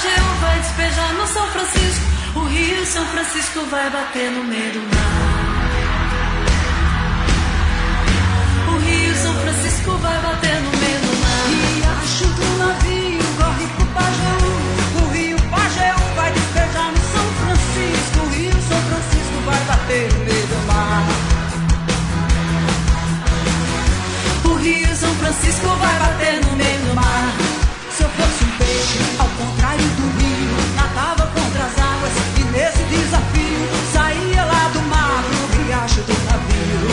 Pajeú vai despejar no São Francisco. O Rio São Francisco vai bater no meio do mar. O Rio São Francisco vai bater no meio do mar. Riacho do navio corre pro Pajeú. O Rio Pajeú vai despejar no São Francisco. O Rio São Francisco vai bater no meio do mar. O Rio São Francisco vai bater no meio do mar. Se eu fosse um peixe, ao contrário do rio, nadava contra as águas e nesse desafio saía lá do mar pro riacho do navio.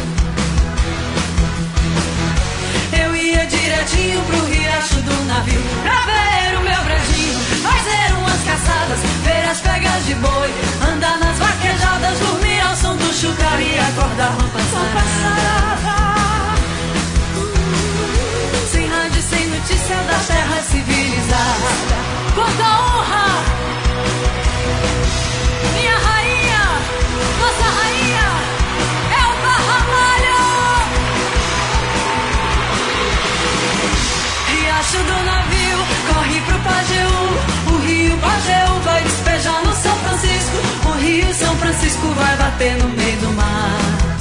Eu ia direitinho pro riacho do navio pra ver o meu brejinho, fazer umas caçadas, ver as pegas de boi, andar nas vaquejadas, dormir ao som do chucalho e acordar uma passarada. Sem rádio, sem notícia da terra civilizada. Quanta honra! Minha rainha, nossa rainha, é o Barramalho! Riacho do navio, corre pro Pajeú. O Rio Pajeú vai despejar no São Francisco. O Rio São Francisco vai bater no meio do mar.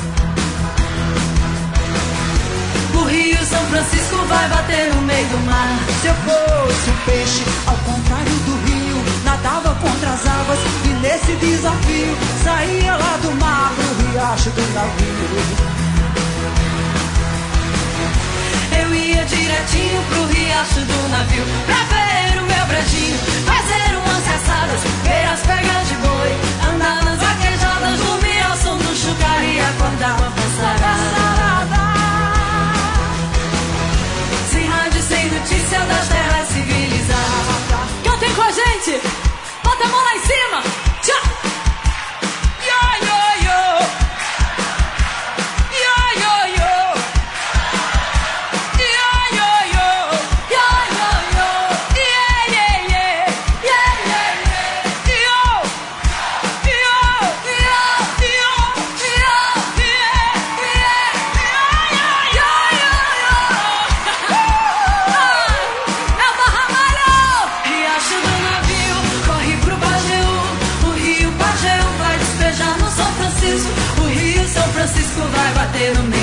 O Rio São Francisco vai bater no meio do mar. Se eu fosse um peixe, ao contrário do rio, nadava contra as águas e nesse desafio saía lá do mar pro riacho do navio. Eu ia direitinho pro riacho do navio pra ver o meu brejinho, fazer umas caçadas, ver as pegas de boi, andar nas vaquejadas, dormir ao som do chucalho e acordar uma passarada. Sem rádio, sem notícia das terras civilizadas. Cantem com a gente! Bota a mão lá em cima! Tchau! Yo, yo, yo! Yo, yo, yo! Yo, yo, yo! Yo, yo, yo! Yeah, yeah, yeah! Yeah, yeah, yeah! Yo! Yo, yo, yo! Yo, yeah, yeah! Yo, yo, yo! É o Barramalho! Riacho do navio, corre pro Pajeú. O Rio Pajeú vai despejar no São Francisco. O Rio São Francisco vai bater no meio.